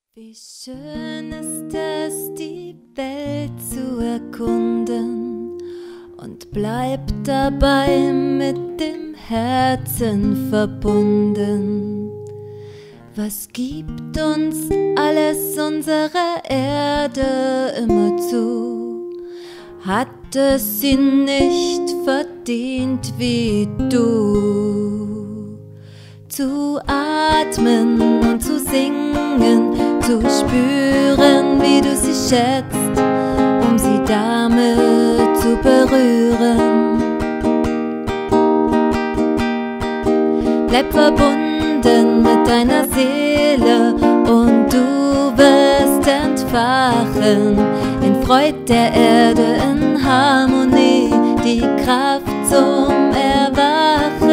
Wie schön ist es, die Welt zu erkunden und bleibt dabei mit dem Herzen verbunden. Was gibt uns alles unsere Erde immer zu? Hat es sie nicht verdient wie du? Zu atmen und zu singen, zu spüren, wie du sie schätzt, sie damit zu berühren. Bleib verbunden mit deiner Seele und du wirst entfachen in Freud der Erde, in Harmonie, die Kraft zum Erwachen,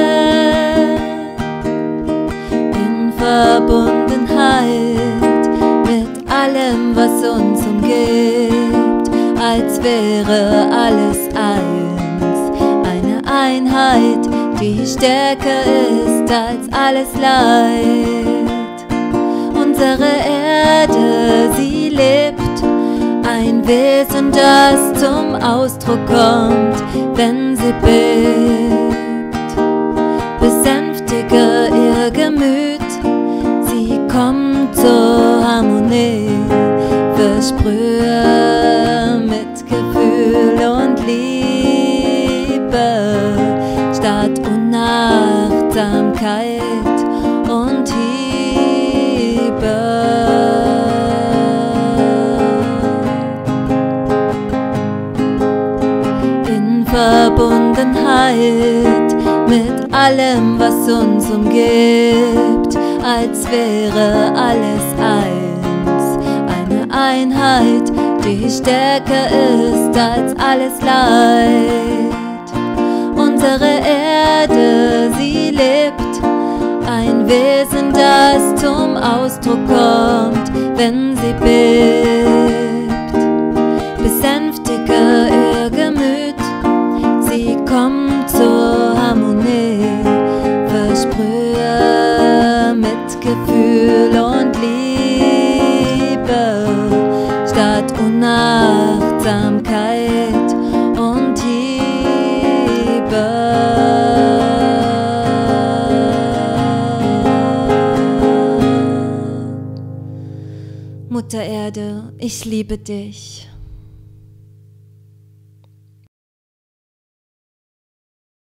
in Verbundenheit mit allem, was uns umgibt, als wäre alles eins, eine Einheit, die stärker ist als alles Leid. Unsere Erde, sie lebt, ein Wesen, das zum Ausdruck kommt, wenn sie bebt. Besänftige ihr Gemüt, sie kommt zur Harmonie, versprühe Mitgefühl und Liebe statt Unachtsamkeit und Hiebe. In Verbundenheit mit allem, was uns umgibt, als wäre alles eins, eine Einheit, die stärker ist als alles Leid. Unsere Erde, sie lebt, ein Wesen, das zum Ausdruck kommt, wenn sie bebt. Besänftige ihr Gemüt, sie kommt zur Harmonie, versprühe Mitgefühl und Liebe statt Unachtsamkeit und Hiebe. Mutter Erde, ich liebe dich.